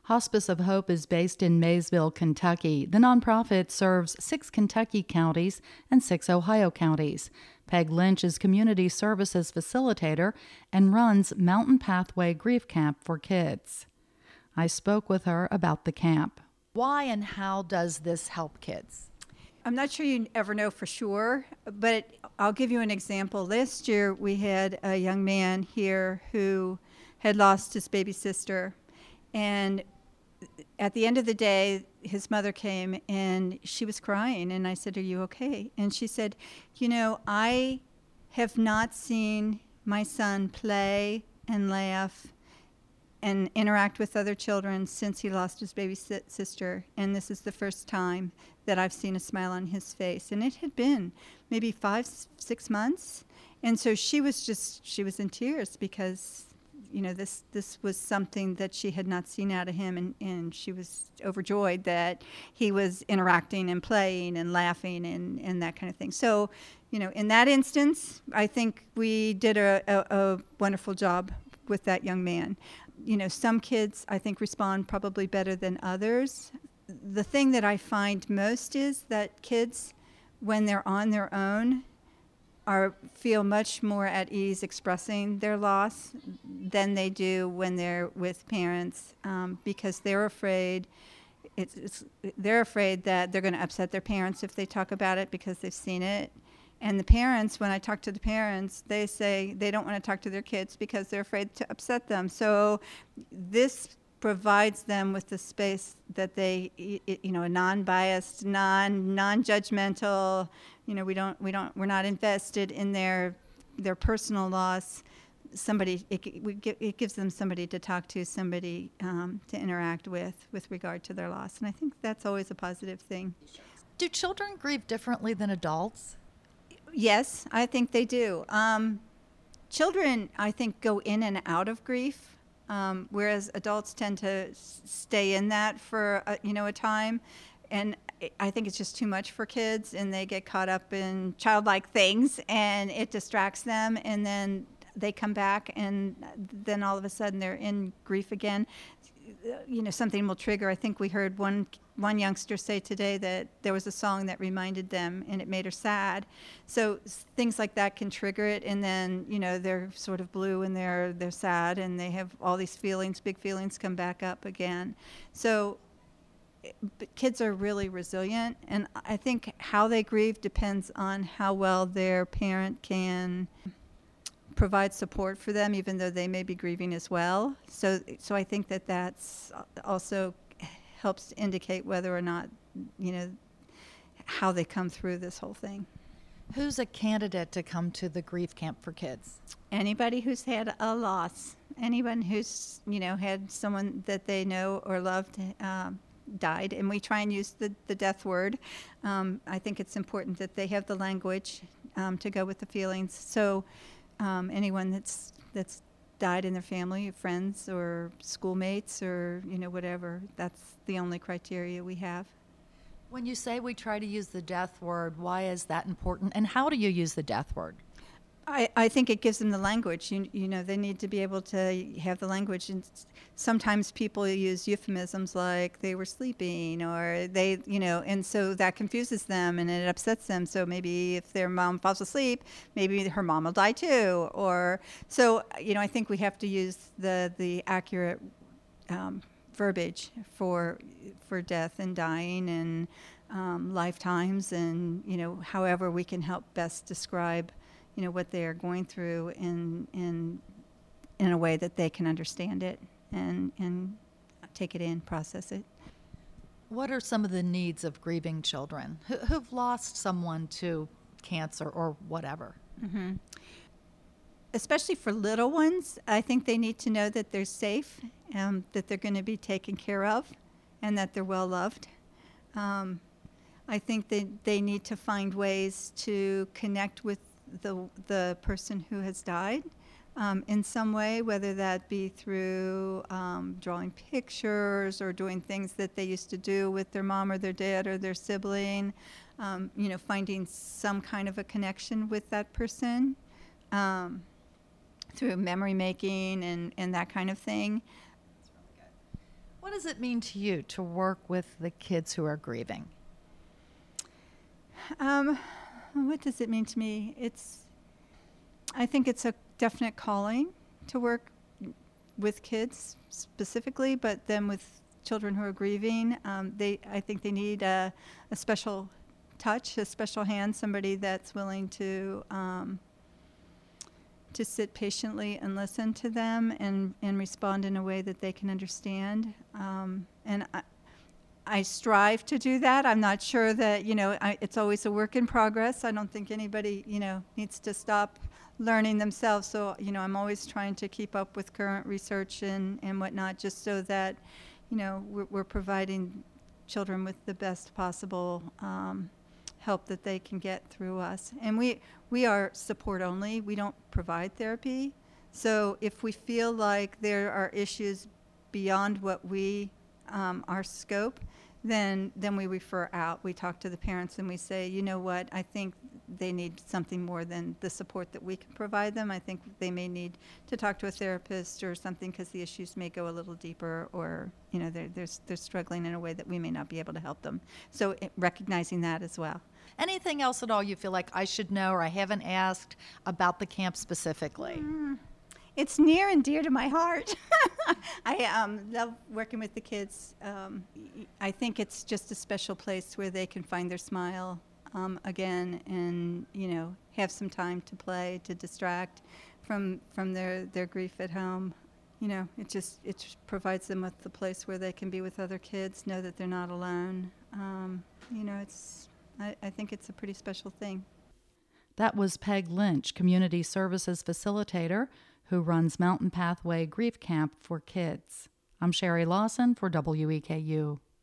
Hospice of Hope is based in Maysville, Kentucky. The nonprofit serves 6 Kentucky counties and 6 Ohio counties. Peg Lynch is community services facilitator and runs Mountain Pathway Grief Camp for kids. I spoke with her about the camp. Why and how does this help kids? I'm not sure you ever know for sure, but I'll give you an example. Last year we had a young man here who had lost his baby sister, and at the end of the day, his mother came and she was crying, and I said, "Are you okay?" And she said, I have not seen my son play and laugh and interact with other children since he lost his baby sister, and this is the first time that I've seen a smile on his face." And it had been maybe 5-6 months, and so she was in tears because this was something that she had not seen out of him, and she was overjoyed that he was interacting and playing and laughing and that kind of thing. So, in that instance, I think we did a wonderful job with that young man. Some kids, I think, respond probably better than others. The thing that I find most is that kids, when they're on their own, feel much more at ease expressing their loss than they do when they're with parents, because they're afraid. They're afraid that they're going to upset their parents if they talk about it because they've seen it. And the parents, when I talk to the parents, they say they don't want to talk to their kids because they're afraid to upset them. So this provides them with the space that they, a non-biased, non-judgmental, we're not invested in their personal loss. It gives them somebody to talk to, somebody to interact with regard to their loss. And I think that's always a positive thing. Do children grieve differently than adults? Yes, I think they do. Children, I think, go in and out of grief, whereas adults tend to stay in that for a time. And I think it's just too much for kids, and they get caught up in childlike things, and it distracts them, and then they come back, and then all of a sudden they're in grief again. Something will trigger. I think we heard one youngster say today that there was a song that reminded them and it made her sad. So things like that can trigger it, and then they're sort of blue and they're sad, and they have all these feelings, big feelings, come back up again. So but kids are really resilient, and I think how they grieve depends on how well their parent can provide support for them, even though they may be grieving as well. So I think that's also helps to indicate whether or not, how they come through this whole thing. Who's a candidate to come to the grief camp for kids? Anybody who's had a loss, anyone who's, had someone that they know or loved died, and we try and use the death word. I think it's important that they have the language to go with the feelings. So anyone that's died in their family, friends or schoolmates or whatever, that's the only criteria we have. When you say we try to use the death word, why is that important, and how do you use the death word? I think it gives them the language. They need to be able to have the language, and sometimes people use euphemisms like they were sleeping, or they, and so that confuses them and it upsets them. So maybe if their mom falls asleep, maybe her mom will die too. Or so, I think we have to use the accurate verbiage for death and dying and lifetimes, and however we can help best describe what they are going through in a way that they can understand it and take it in, process it. What are some of the needs of grieving children who've lost someone to cancer or whatever? Mm-hmm. Especially for little ones, I think they need to know that they're safe, that they're going to be taken care of, and that they're well loved. I think they need to find ways to connect with the person who has died in some way, whether that be through drawing pictures or doing things that they used to do with their mom or their dad or their sibling, finding some kind of a connection with that person through memory making and that kind of thing. What does it mean to you to work with the kids who are grieving? What does it mean to me? I think it's a definite calling to work with kids specifically, but then with children who are grieving, I think they need a special touch, a special hand, somebody that's willing to sit patiently and listen to them and respond in a way that they can understand. And I strive to do that. I'm not sure that, it's always a work in progress. I don't think anybody, needs to stop learning themselves. So, I'm always trying to keep up with current research and whatnot, just so that, we're providing children with the best possible help that they can get through us. And we are support only. We don't provide therapy. So if we feel like there are issues beyond what our scope, then we refer out. We talk to the parents and we say, you know what, I think they need something more than the support that we can provide them. I think they may need to talk to a therapist or something because the issues may go a little deeper, or they're struggling in a way that we may not be able to help them. So recognizing that as well. Anything else at all you feel like I should know or I haven't asked about the camp specifically? It's near and dear to my heart. I love working with the kids. I think it's just a special place where they can find their smile again, and have some time to play, to distract from their grief at home. It just provides them with a place where they can be with other kids, know that they're not alone. I think it's a pretty special thing. That was Peg Lynch, Community Services Facilitator, who runs Mountain Pathway Grief Camp for Kids. I'm Sherry Lawson for WEKU.